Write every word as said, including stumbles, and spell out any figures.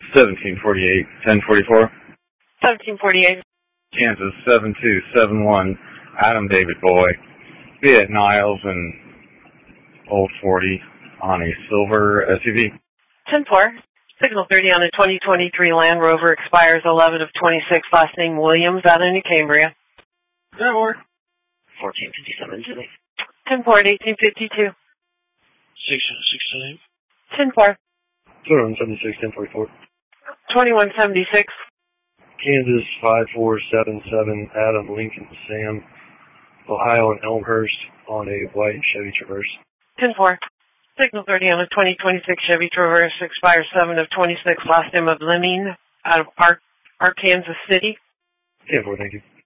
seventeen forty-eight, ten forty-four. seventeen forty-eight. Kansas, seven two seven one, Adam David Boy. Be at Niles and Old forty on a silver S U V. ten four. Signal thirty on a twenty twenty-three Land Rover, expires eleven of twenty-six, last name Williams, out of New Cambria. ten four. fourteen fifty-seven, Julie. ten four at eighteen fifty-two. six sixteen. ten four. twenty-one seventy-six, ten forty-four. twenty-one seventy-six. Kansas, five four seven seven, Adam Lincoln Sam, Ohio and Elmhurst on a white Chevy Traverse. ten four. Signal thirty on a twenty twenty-six Chevy Traverse, expires seven of twenty-six, last name of Leming, out of Ar- Arkansas City. ten four, thank you.